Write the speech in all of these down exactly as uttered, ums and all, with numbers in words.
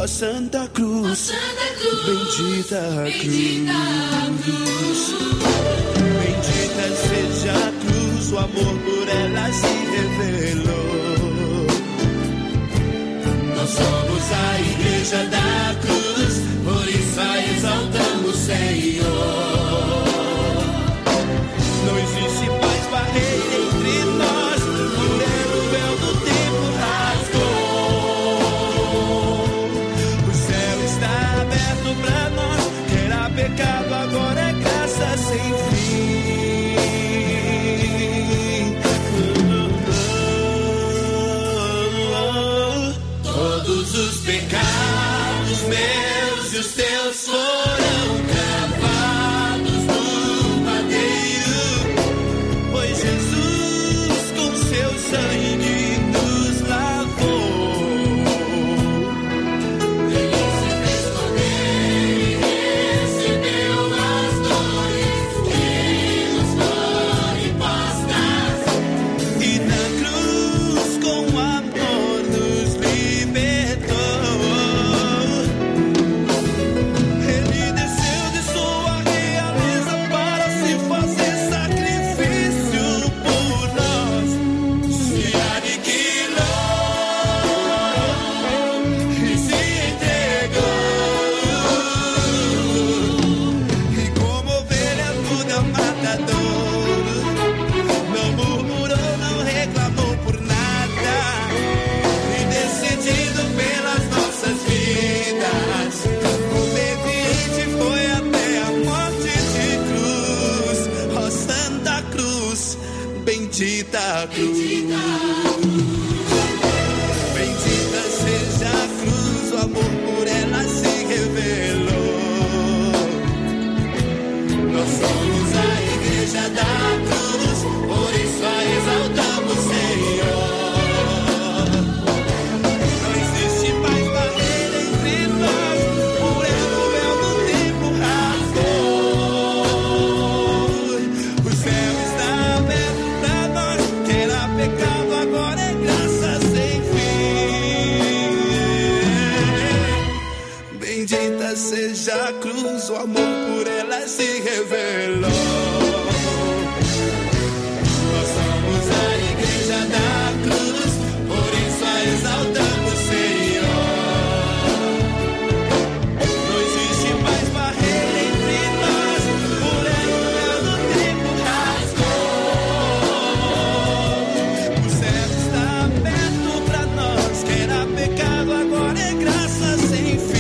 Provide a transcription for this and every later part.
Ó Santa Cruz, Santa Cruz, bendita bendita cruz. Bendita seja a cruz, o amor por ela se revelou. Nós somos a igreja da cruz, por isso a exaltamos, Senhor. Não existe mais barreira entre nós, por ela o véu do tempo rasgou. O céu está aberto pra nós, que era pecado, agora é graça sem fim. Todos os pecados meus e os teus foram cravados no madeiro, Pois Jesus com seu sangue nos lavou. Ele se fez cordeiro e recebeu as dores que nos foram impostas. E na cruz com amor nos libertou. Ele desceu de sua realeza para se fazer sacrifício por nós. Se aniquilou E se entregou. E como ovelha toda matador, não murmurou, não reclamou por nada. E decidido pelas nossas vidas, obediente foi até a morte de cruz. Ó Santa Cruz, bendita cruz. Bendita seja a cruz, o amor por ela se revelou. Nós somos a igreja da cruz, por isso a exaltamos, Senhor. Não existe mais barreira entre nós, por ela o véu do tempo rasgou. O céu está aberto pra nós, que era pecado, agora é graça sem fim. Bendita seja a cruz, o amor por ela se revelou. Nós somos a igreja da cruz, por isso a exaltamos, Senhor. Não existe mais barreira entre nós, por ela o véu do tempo rasgou. O céu está aberto pra nós, que era pecado, agora é graça sem fim.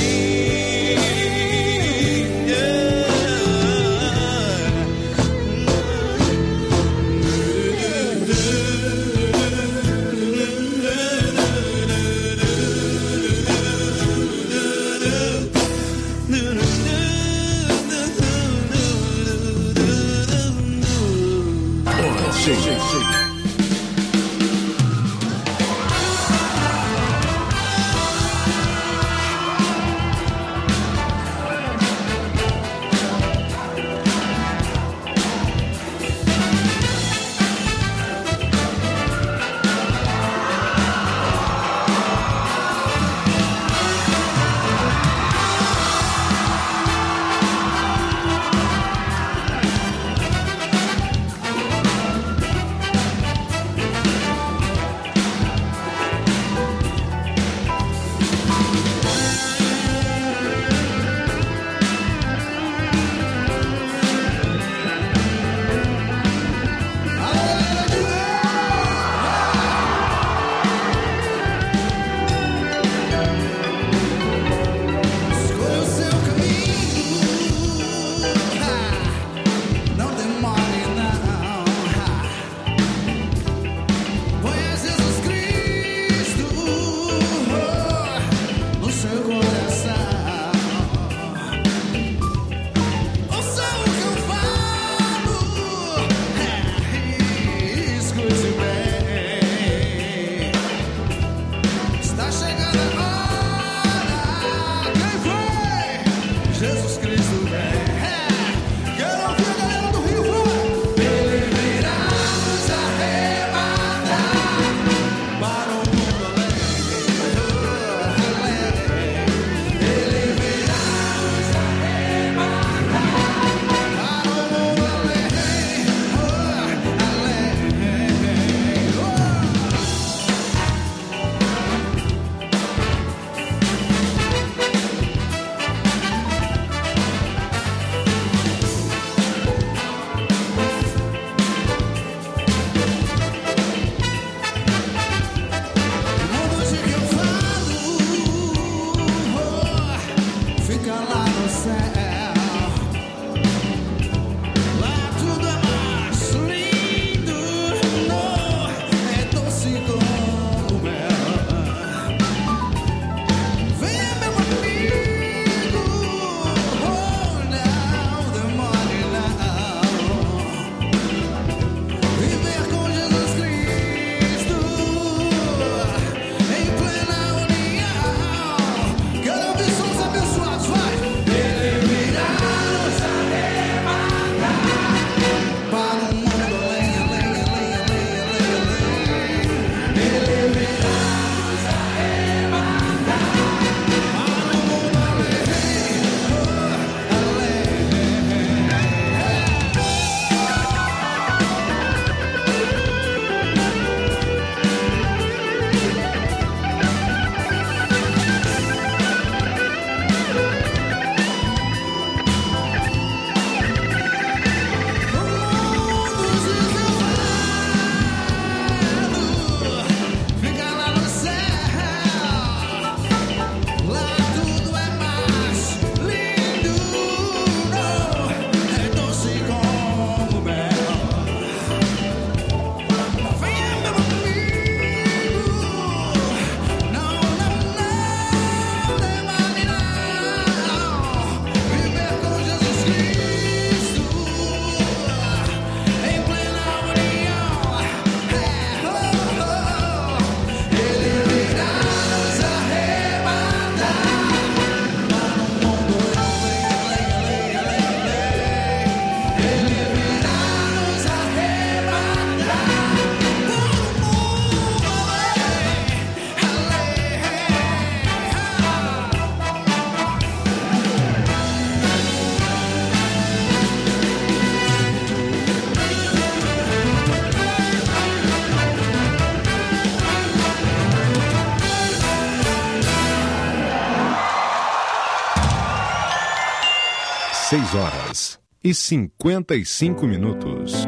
seis horas e cinquenta e cinco minutos.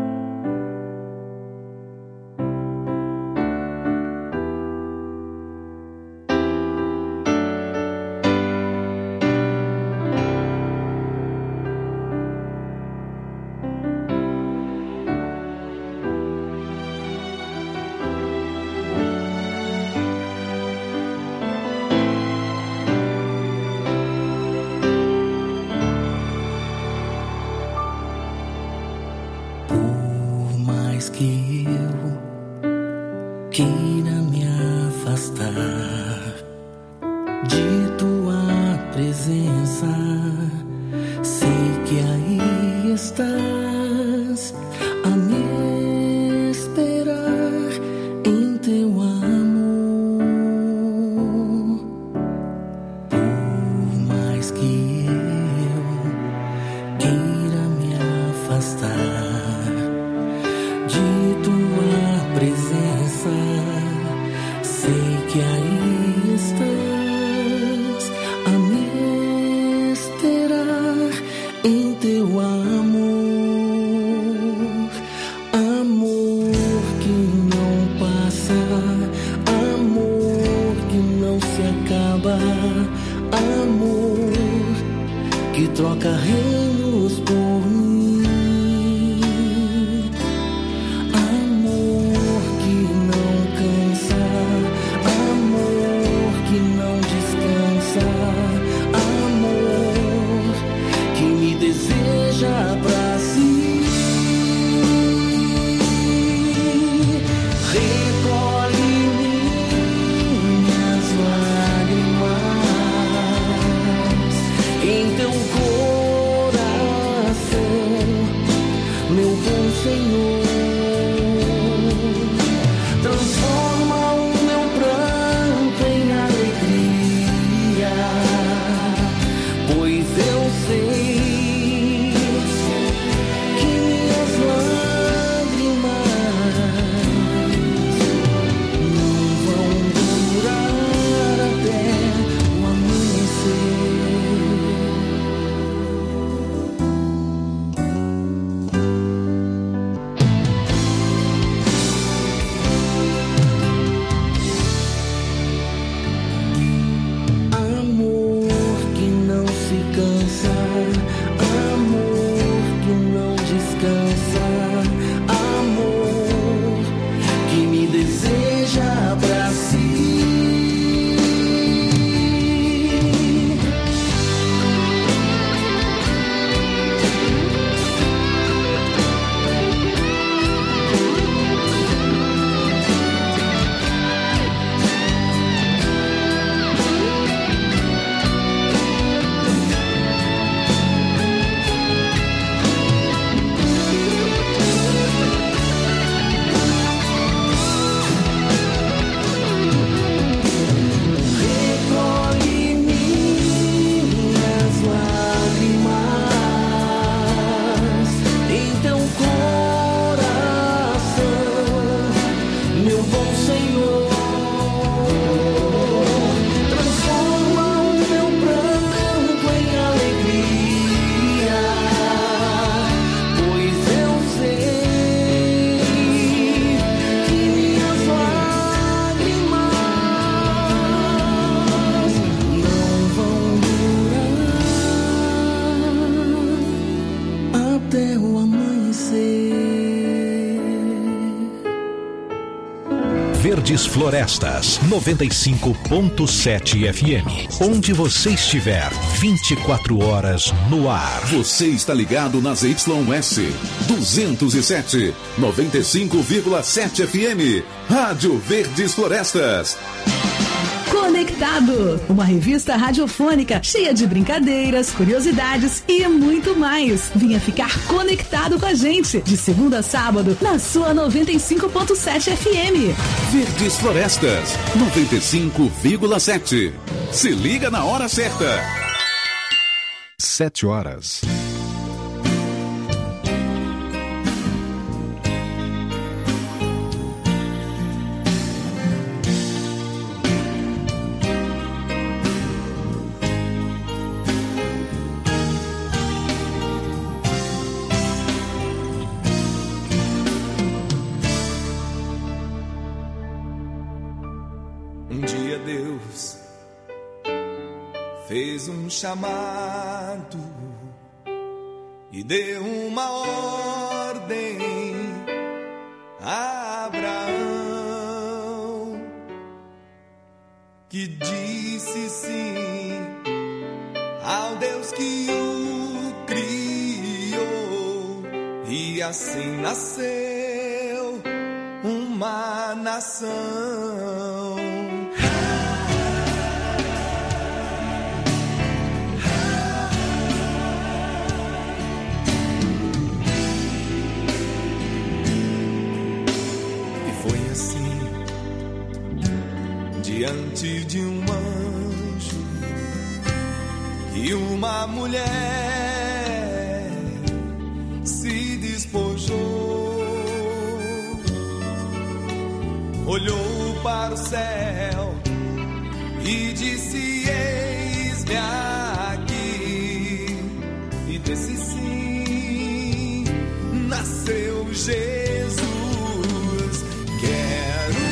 Verdes Florestas, noventa e cinco ponto sete F M. Onde você estiver, vinte e quatro horas no ar. Você está ligado nas Y S duzentos e sete, noventa e cinco vírgula sete F M. Rádio Verdes Florestas. Conectado, uma revista radiofônica cheia de brincadeiras, curiosidades e muito mais. Venha ficar conectado com a gente, de segunda a sábado, na sua noventa e cinco ponto sete F M. Verdes Florestas, noventa e cinco vírgula sete. Se liga na hora certa. Sete horas. Um dia Deus fez um chamado e deu uma ordem a Abraão, que disse sim ao Deus que o criou, e assim nasceu uma nação. Diante de um anjo e uma mulher se despojou, olhou para o céu e disse: eis-me aqui. E desse sim nasceu Jesus. Quero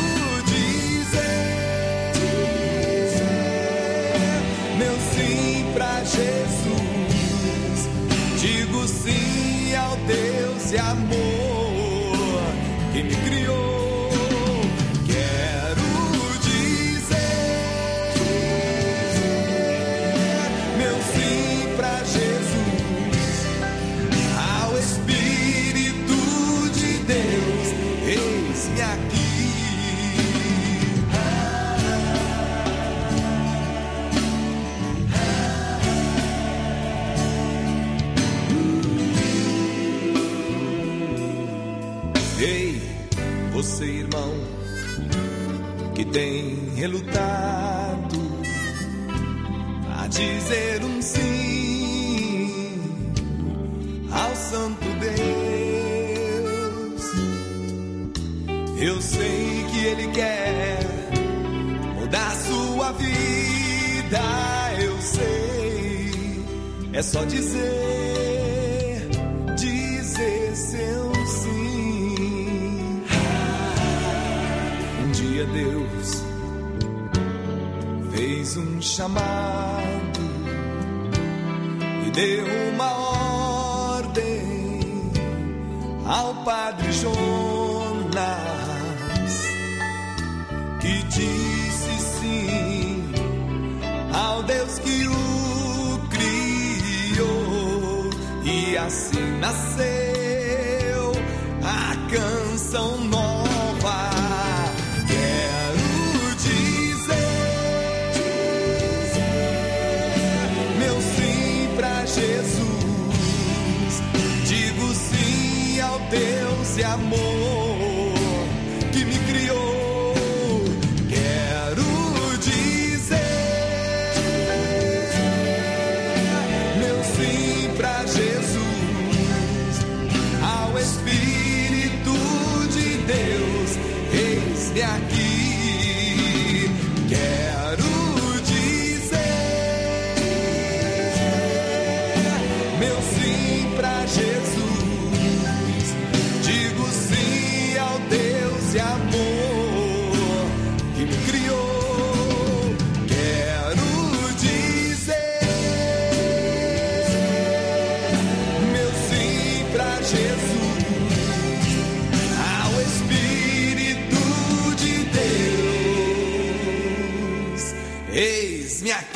Jesus, digo sim ao Deus e amor que me criou. Quero dizer meu sim pra Jesus, ao Espírito de Deus, eis-me aqui. Você, irmão, que tem relutado a dizer um sim ao Santo Deus, eu sei que Ele quer mudar sua vida, eu sei, é só dizer, dizer seu sim. Deus fez um chamado e deu uma ordem ao padre Jonas, que disse sim ao Deus que o criou, e assim nasceu a canção nova. Deus e amor que me criou, quero dizer meu sim pra Jesus, ao Espírito de Deus, eis-me aqui. Quero dizer meu sim pra Jesus, Deus e amor que me criou, quero dizer meu sim pra Jesus, ao Espírito de Deus, eis-me aqui.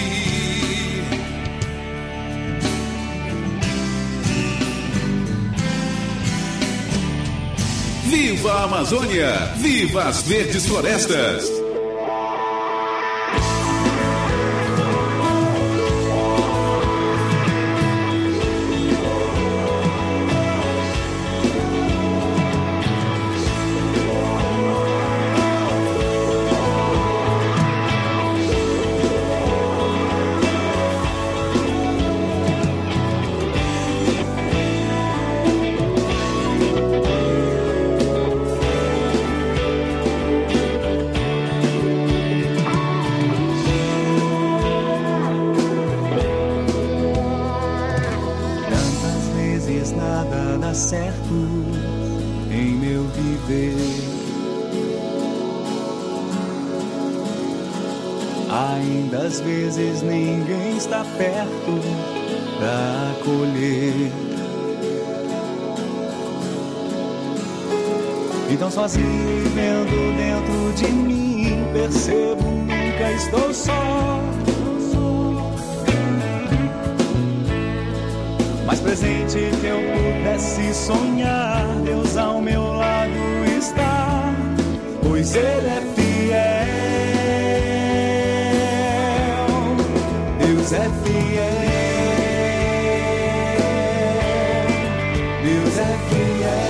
Viva a Amazônia! Viva as verdes florestas! Ainda às vezes ninguém está perto pra acolher. Então sozinho vivendo dentro de mim, percebo, nunca estou só. Mais presente que eu pudesse sonhar, Deus ao meu lado está, pois Ele é fiel. Deus é fiel. Deus é fiel.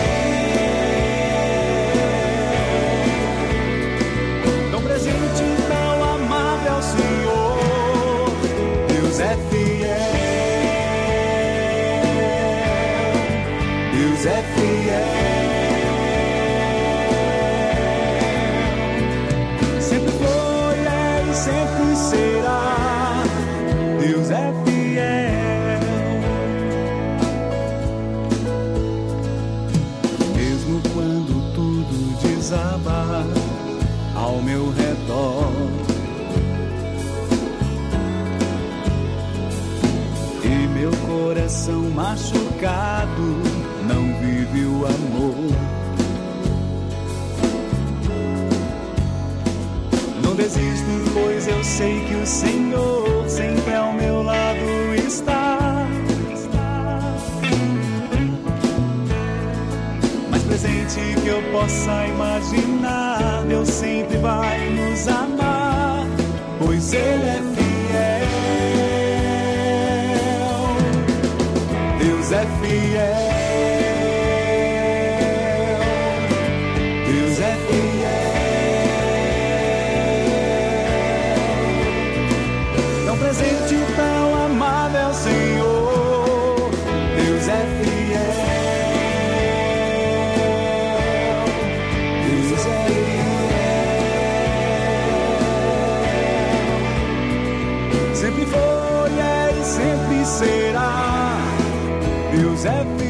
Tão presente, tão amável, Senhor. Deus é fiel. Deus é fiel. Sempre foi, é e sempre será. Deus é fiel. Mesmo quando tudo desabar ao meu redor, e meu coração machucado não vive o amor, não desisto, pois eu sei que o Senhor sempre ao meu lado está. Mais presente que eu possa imaginar, Deus sempre vai nos amar, pois Ele é fiel. Deus é fiel. Deus é fiel. Tão presente, tão amável, Senhor. Deus é fiel. Deus é fiel. Sempre foi, é e sempre será. Deus é fiel.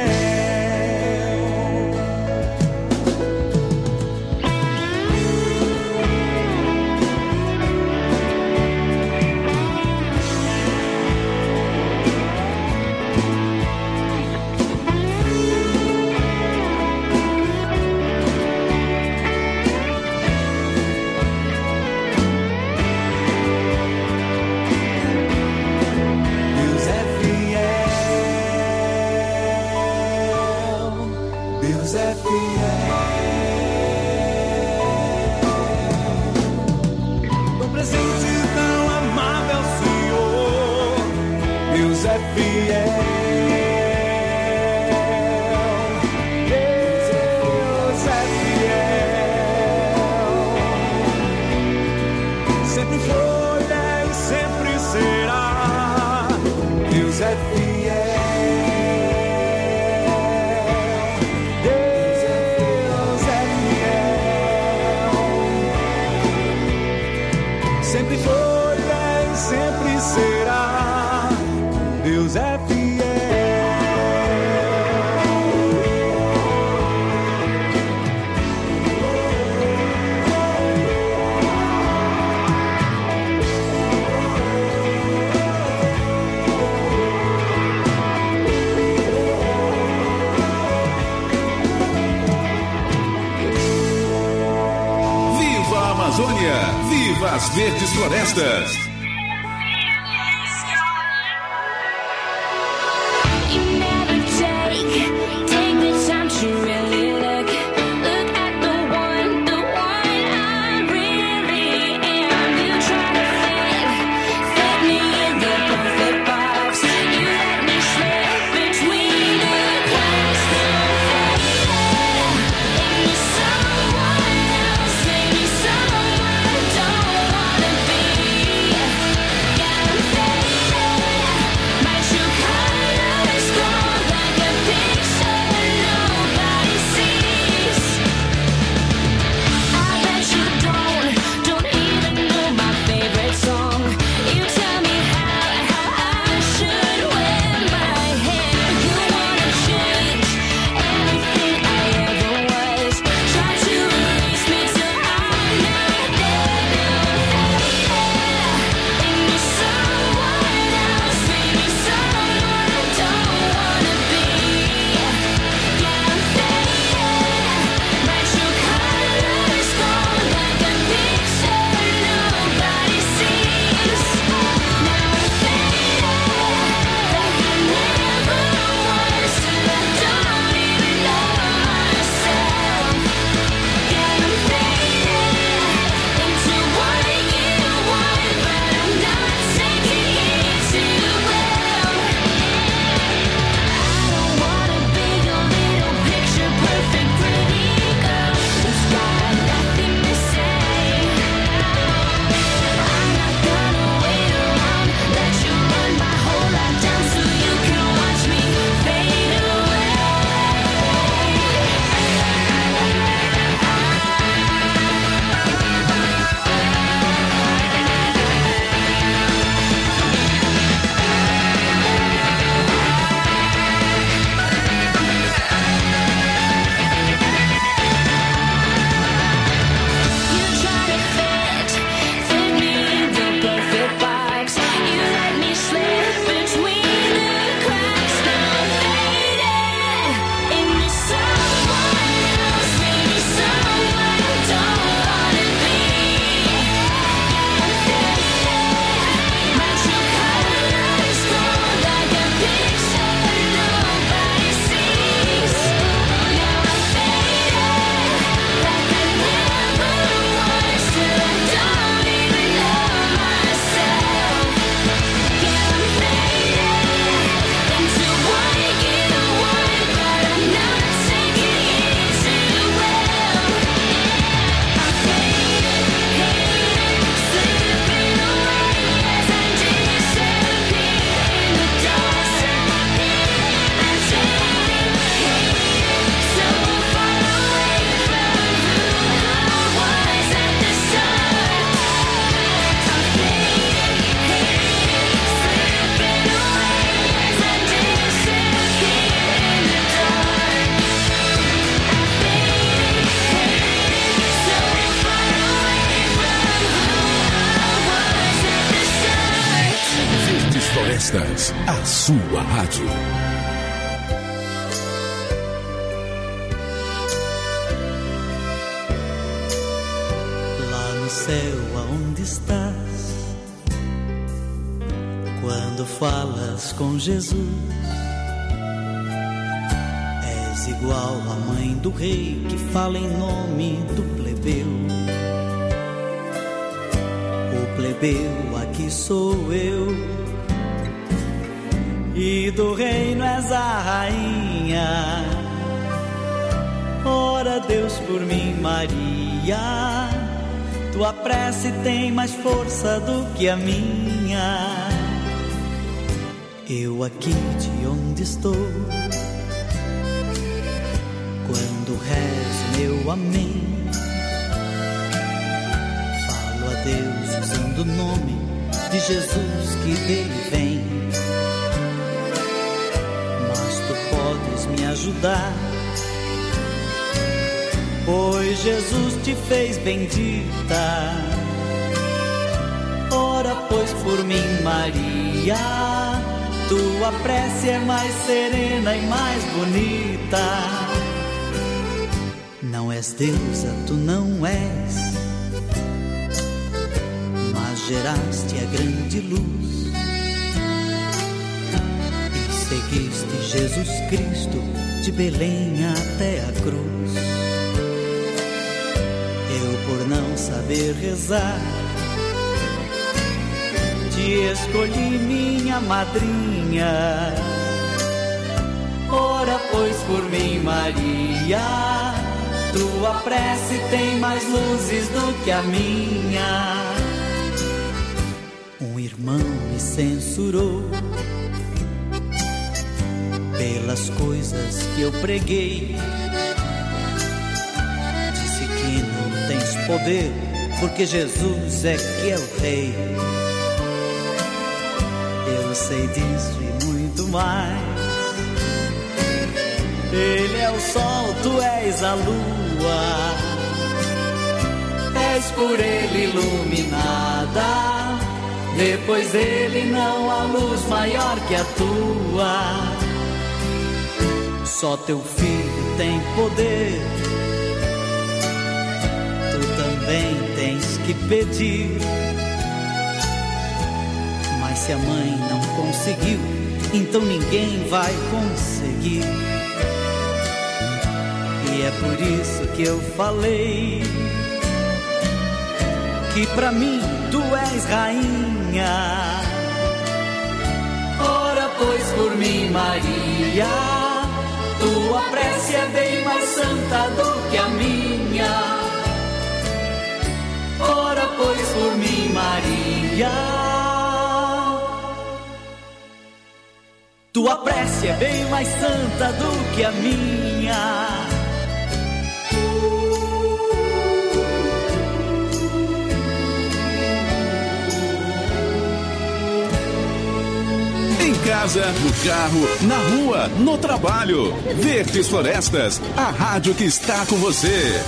Deus é fiel. Tão presente, tão amável, Senhor. Deus é fiel. Deus é fiel. Sempre foi, é e sempre será. Deus é fiel. Sempre foi, é e sempre será. Deus é fiel. Viva a Amazônia! Viva as verdes florestas! Someone else, maybe someone I don't wanna be. Florestas, a sua rádio. Lá no céu aonde estás, quando falas com Jesus, és igual à mãe do rei que fala em nome do plebeu. O plebeu aqui sou eu, e do reino és a rainha. Ora Deus por mim, Maria, tua prece tem mais força do que a minha. Eu aqui de onde estou, quando rezo meu amém, falo a Deus usando o nome de Jesus que dele vem. Mas tu podes me ajudar, pois Jesus te fez bendita. Ora pois por mim, Maria, tua prece é mais serena e mais bonita. Não és deusa, tu não és, mas geraste a grande luz e seguiste Jesus Cristo de Belém até a cruz. Eu, por não saber rezar, te escolhi minha madrinha. Ora pois por mim, Maria, tua prece tem mais luzes do que a minha. Um irmão me censurou pelas coisas que eu preguei. Disse que não tens poder, porque Jesus é que é o rei. Eu sei disso e muito mais. Ele é o sol, tu és a lua, és por ele iluminada. Depois dele não há luz maior que a tua. Só teu filho tem poder, tu também tens que pedir. Mas se a mãe não conseguiu, então ninguém vai conseguir. E é por isso que eu falei que pra mim tu és rainha. Ora pois por mim, Maria, tua prece é bem mais santa do que a minha. Ora pois por mim, Maria, tua prece é bem mais santa do que a minha. Em casa, no carro, na rua, no trabalho. Verdes Florestas, a rádio que está com você.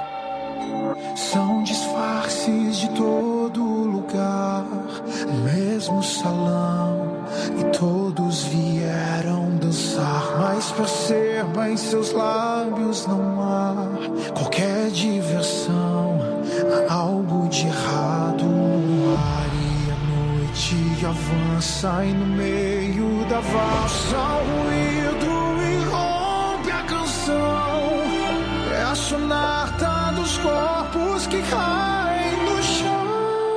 São disfarces de todo lugar, mesmo salão, e todos vieram dançar. Mas perceba, em seus lábios não há qualquer diversão, há algo de errado no ar. E avança e no meio da valsa o ruído irrompe a canção. É a sonata dos corpos que caem no chão.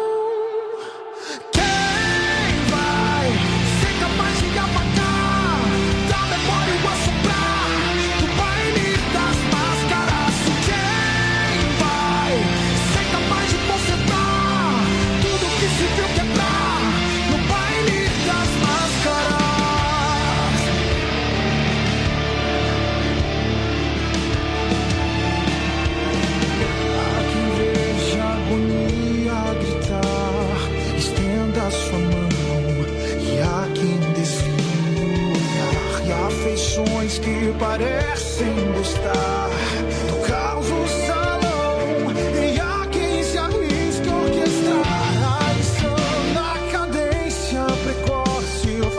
Quem vai ser capaz de apagar da memória o assoprar do baile das máscaras? Quem vai ser capaz de consertar tudo que se viu quebrar? Sua mão, e há quem desvie o olhar, e há afeições que parecem gostar do caos no salão, e há quem se arrisca a orquestrar a insana cadência precoce,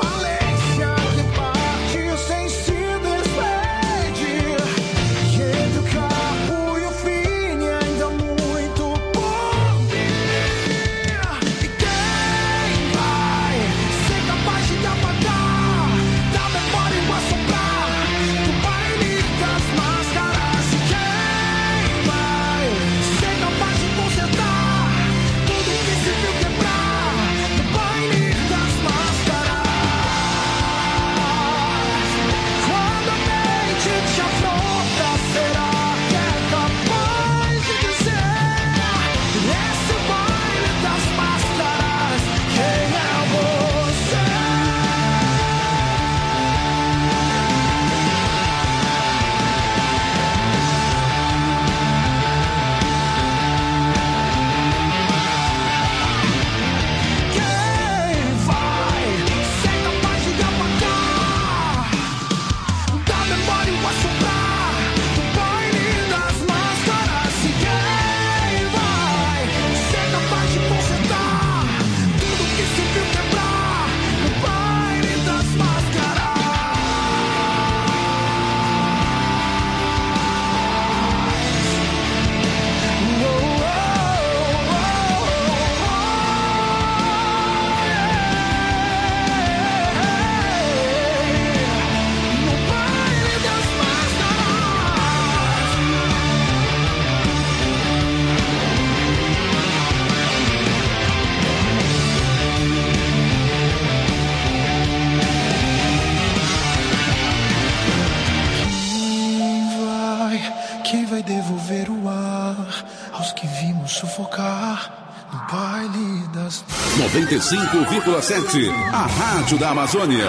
noventa e cinco vírgula sete, a Rádio da Amazônia.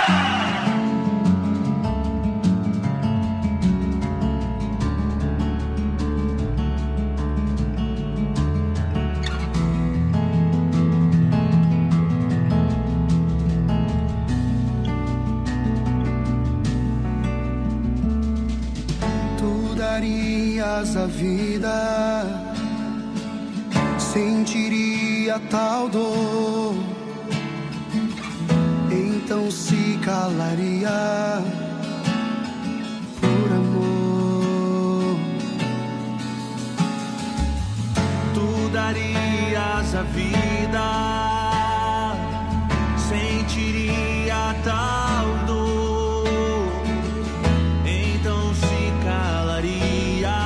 Tu darias a vida, sentiria tal dor, então se calaria por amor. Tu darias a vida, sentiria tal dor, então se calaria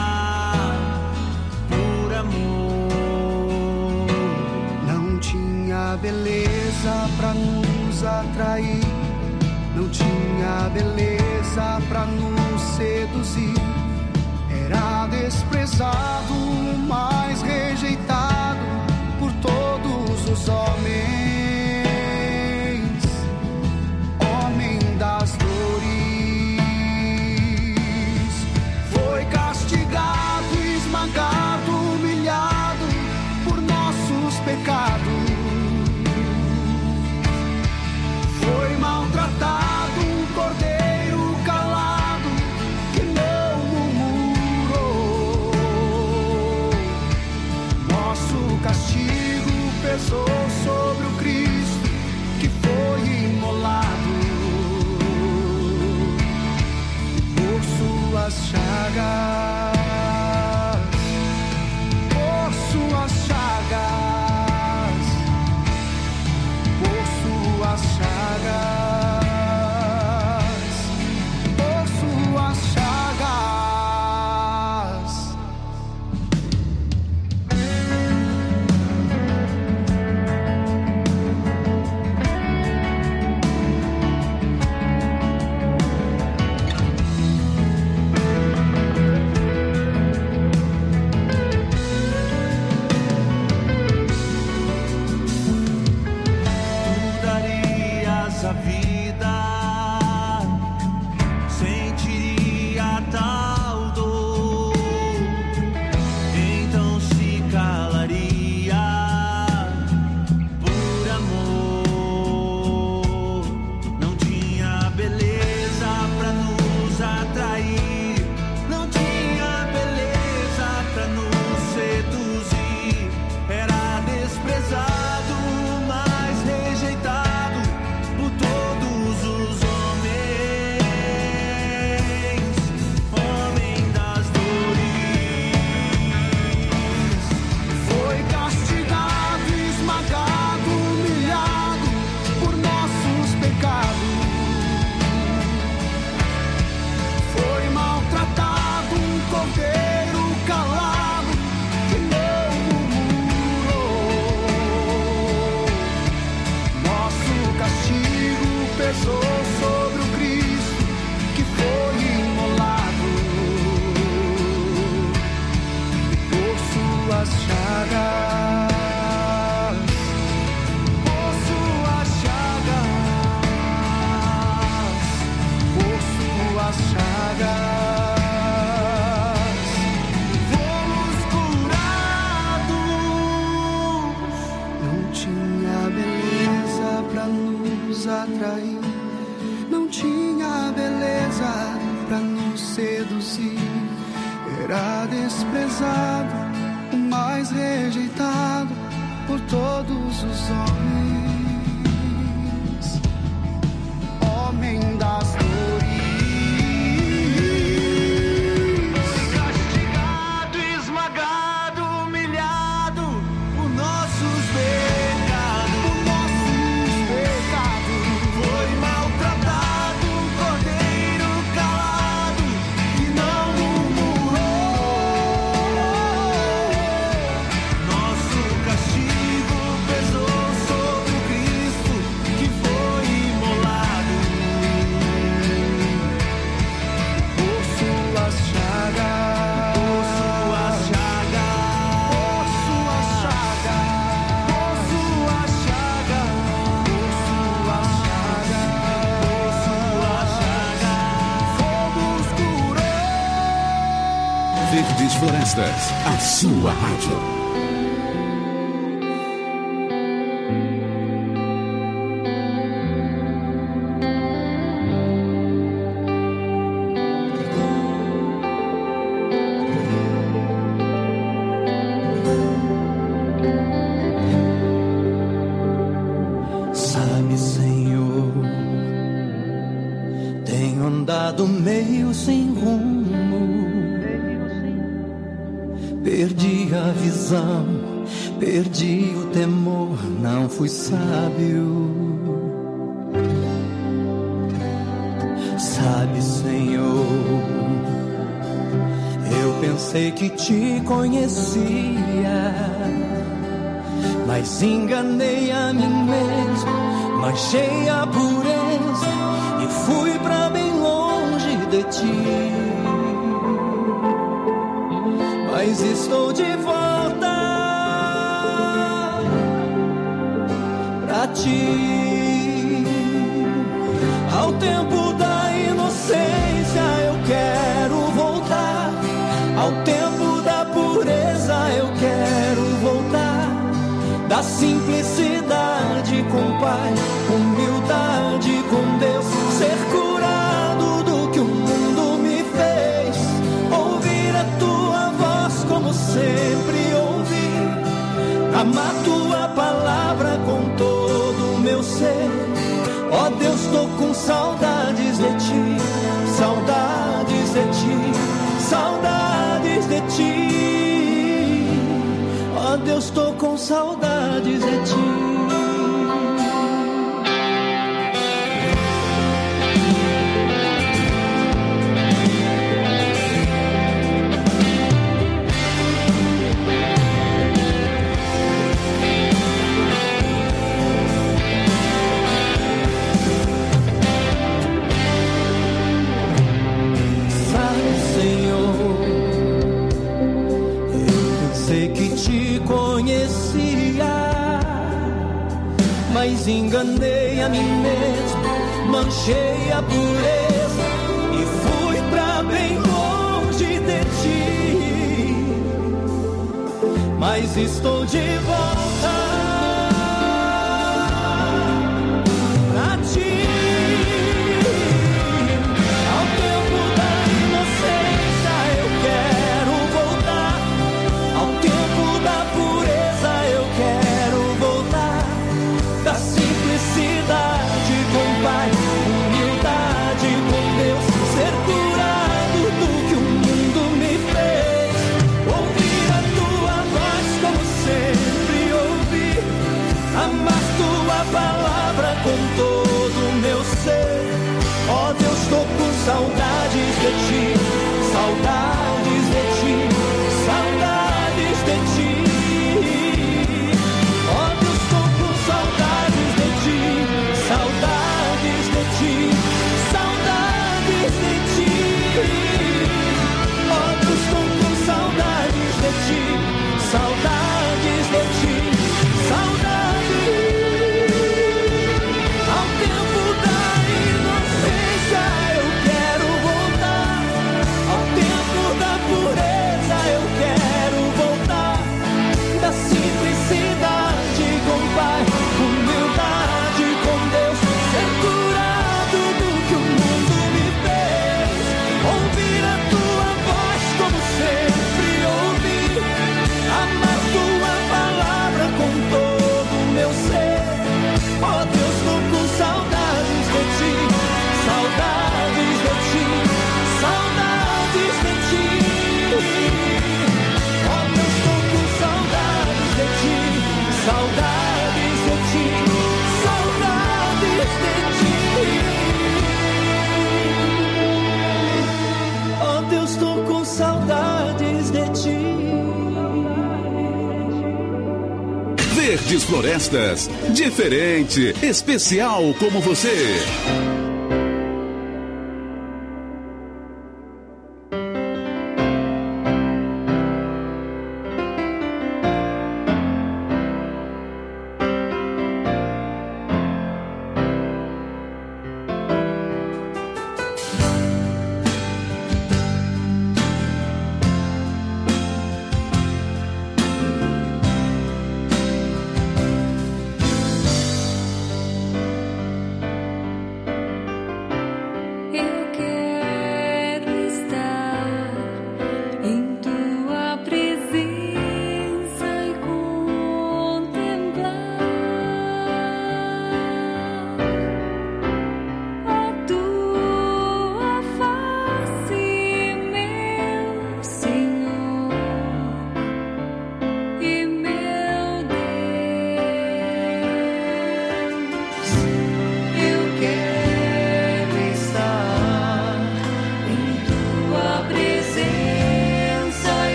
por amor. Não tinha beleza pra nos atrair, não tinha beleza pra nos seduzir. Era desprezado, mas rejeitado por todos os homens. Homem das dores, foi castigado, esmagado, humilhado por nossos pecados. Foi maltratado, um cordeiro calado que não murmurou. Nosso castigo pesou sobre o Cristo que foi imolado. Por suas chagas, por suas chagas, por suas chagas, por suas chagas. Tu darias a vida, sentiria tal dor, então se calaria por amor. Não tinha beleza pra nos atrair, não tinha beleza pra nos seduzir. Era desprezado, mas rejeitado por todos os homens. Homem das dores, Foi castigado, esmagado, humilhado por nossos pecados. Foi maltratado, um cordeiro calado que não murmurou. Nosso castigo pesou sobre o Cristo que foi imolado. Por suas chagas, por suas chagas, por suas chagas, fomos curados. Não tinha beleza pra nos atrair, não tinha beleza pra nos seduzir. Era desprezado, o mais rejeitado por todos os homens. Homem das dores, castigado, esmagado, humilhado por nossos pecados. por nossos pecados. Foi maltratado, um cordeiro calado que não murmurou. Nosso castigo pesou sobre Florestas, a sua rádio. Sabe, Senhor, tenho andado meio sem rumo, perdi a visão, perdi o temor, não fui sábio. Sabe, Senhor, eu pensei que te conhecia, mas enganei a mim mesmo, manchei a pureza e fui pra bem longe de ti. Mas estou de volta pra ti. Ao tempo da inocência eu quero voltar, ao tempo da pureza eu quero voltar, da simplicidade com o Pai, humildade com Deus, ser curado do que o mundo me fez, ouvir a tua voz como sempre ouvi, amar tua palavra com todo o meu ser. Ó oh Deus, tô com saudades de ti, saudades de ti, saudades de ti. Ó oh Deus, tô com saudades de ti. Mas enganei a mim mesmo, manchei a pureza e fui pra bem longe de ti. Mas estou de volta pra ti. Ao tempo da inocência eu quero voltar, ao tempo da pureza eu quero voltar, da simplicidade com o Pai, humildade com Deus, ser curado do que o mundo me fez, ouvir a tua voz como sempre ouvi, amar tua palavra com todo o meu ser. Ó Deus, tô com saudades de ti, saudades de ti, saudades de ti. Ó Deus, tô com saudades de ti, saudades de ti, saudades de ti. Ó Deus, tô com saudades de ti, saudades de ti, saudades. Ao tempo da inocência eu quero voltar, ao tempo da pureza eu quero voltar, da simplicidade com o Pai, humildade com Deus, ser curado do que o mundo me fez, ouvir a tua voz como sempre ouvi, amar tua palavra com todo o meu ser. Ó Deus, tô com saudades de ti, saudades de ti, saudades de ti. Ó Deus, tô com saudades de ti, saudades de ti, saudades de ti. Ó Deus, tô com saudades de ti. Verdes Florestas, diferente, especial como você.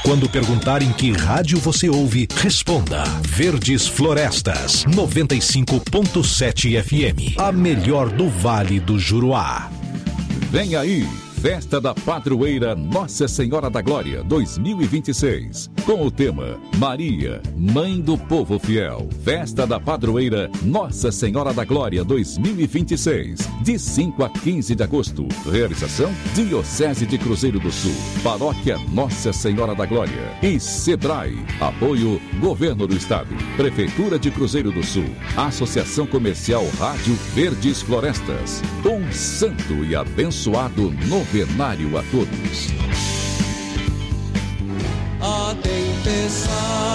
Quando perguntarem que rádio você ouve, responda Verdes Florestas, noventa e cinco ponto sete F M, a melhor do Vale do Juruá. Vem aí, Festa da Padroeira Nossa Senhora da Glória dois mil e vinte e seis, com o tema Maria, Mãe do Povo Fiel. Festa da Padroeira Nossa Senhora da Glória dois mil e vinte e seis, de cinco a quinze de agosto. Realização Diocese de Cruzeiro do Sul, Paróquia Nossa Senhora da Glória e Sebrae. Apoio Governo do Estado, Prefeitura de Cruzeiro do Sul, Associação Comercial Rádio Verdes Florestas. Um santo e abençoado novenário a todos. A tempestade.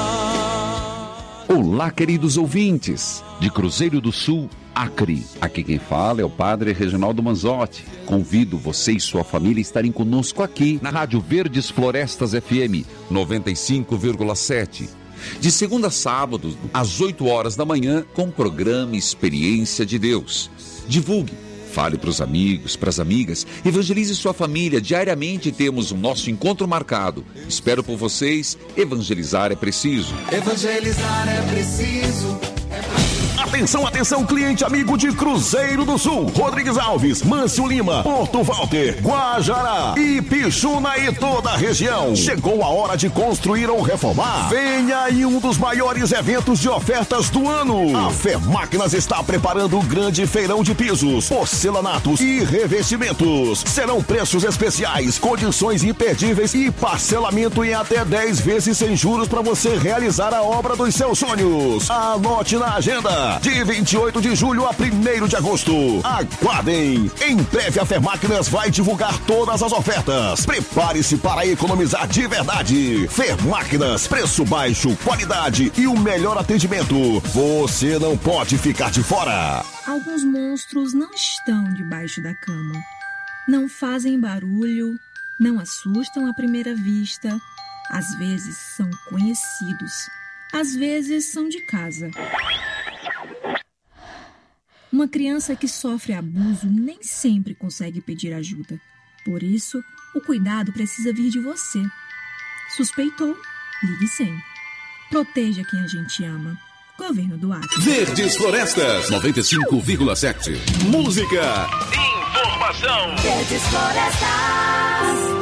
Olá, queridos ouvintes de Cruzeiro do Sul, Acre. Aqui quem fala é o Padre Reginaldo Manzotti. Convido você e sua família a estarem conosco aqui na Rádio Verdes Florestas F M noventa e cinco vírgula sete. De segunda a sábado, às oito horas da manhã, com o programa Experiência de Deus. Divulgue. Fale para os amigos, para as amigas, evangelize sua família. Diariamente temos o nosso encontro marcado. Espero por vocês. Evangelizar é preciso. Evangelizar é preciso. Atenção, atenção, cliente amigo de Cruzeiro do Sul, Rodrigues Alves, Mâncio Lima, Porto Walter, Guajará, Ipixuna e toda a região. Chegou a hora de construir ou reformar? Venha aí um dos maiores eventos de ofertas do ano. A Fermáquinas está preparando o grande feirão de pisos, porcelanatos e revestimentos. Serão preços especiais, condições imperdíveis e parcelamento em até dez vezes sem juros para você realizar a obra dos seus sonhos. Anote na agenda. De vinte e oito de julho a primeiro de agosto. Aguardem! Em breve a Fermáquinas vai divulgar todas as ofertas. Prepare-se para economizar de verdade. Fermáquinas, preço baixo, qualidade e o melhor atendimento. Você não pode ficar de fora. Alguns monstros não estão debaixo da cama. Não fazem barulho, não assustam à primeira vista. Às vezes são conhecidos. Às vezes são de casa. Uma criança que sofre abuso nem sempre consegue pedir ajuda. Por isso, o cuidado precisa vir de você. Suspeitou? Ligue cem. Proteja quem a gente ama. Governo do Acre. Verdes Florestas, noventa e cinco vírgula sete. Música. Informação. Verdes Florestas.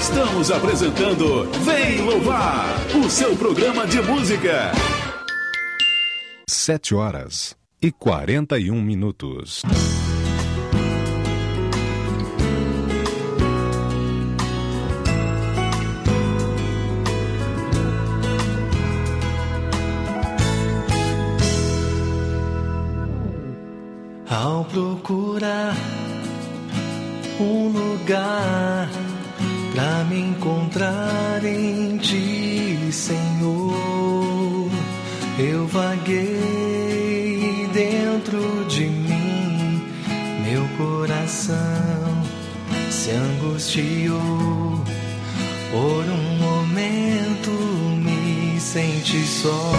Estamos apresentando Vem Louvar, o seu programa de música. Sete horas e quarenta e um minutos. Ao procurar um lugar pra me encontrar em Ti, Senhor, eu vaguei dentro de mim, meu coração se angustiou, por um momento me senti só.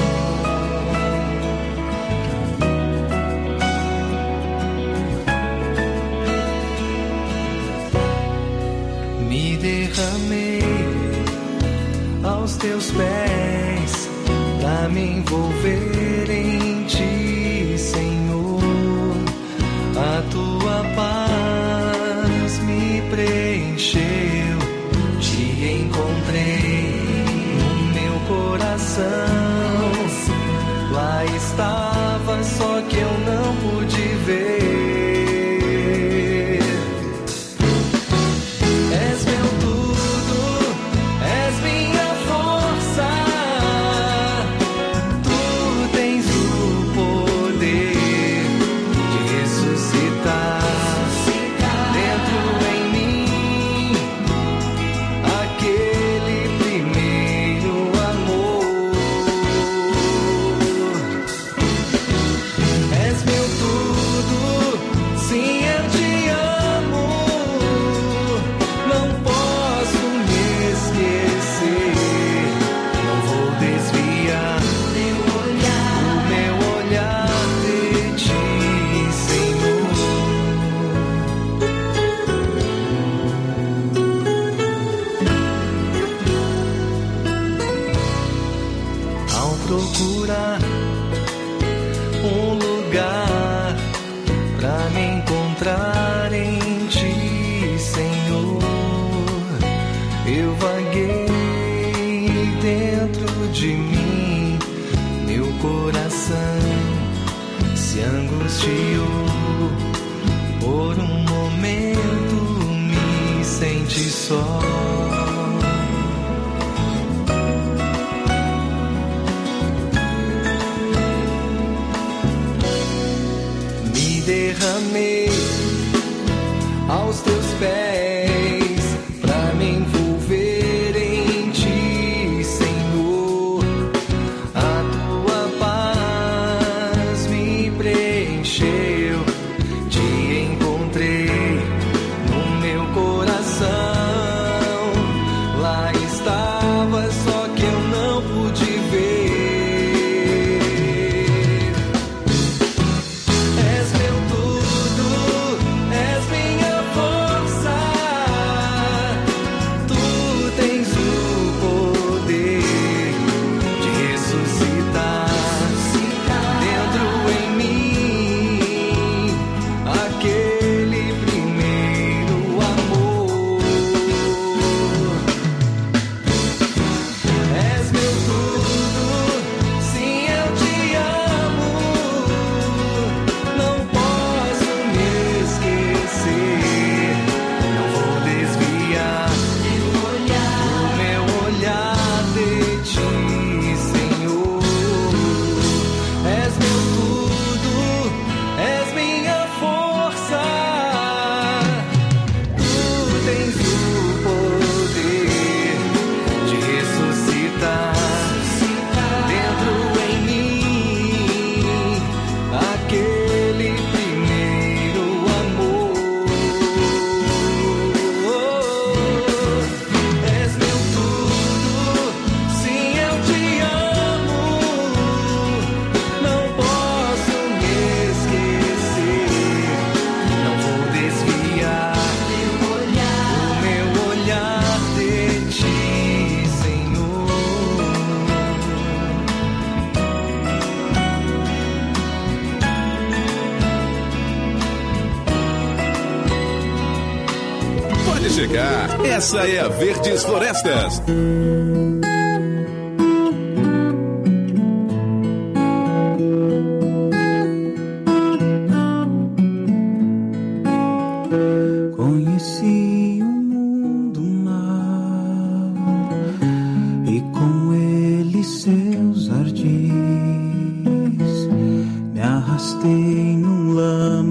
Me derramei aos Teus pés pra me envolver em Ti, Senhor. A Tua paz me preencheu, Te encontrei no meu coração. Lá estava, só que eu não pude ver. Por um momento me senti só. Me derramei aos Teus pés pra me envolver em Ti, Senhor. A Tua paz me preencheu, Te encontrei no meu coração. Lá estava, só que eu não pude ver. És meu tudo, és minha força. de chegar. Essa é a Verdes Florestas. Conheci um mundo mau e com ele seus jardins me arrastei num lama.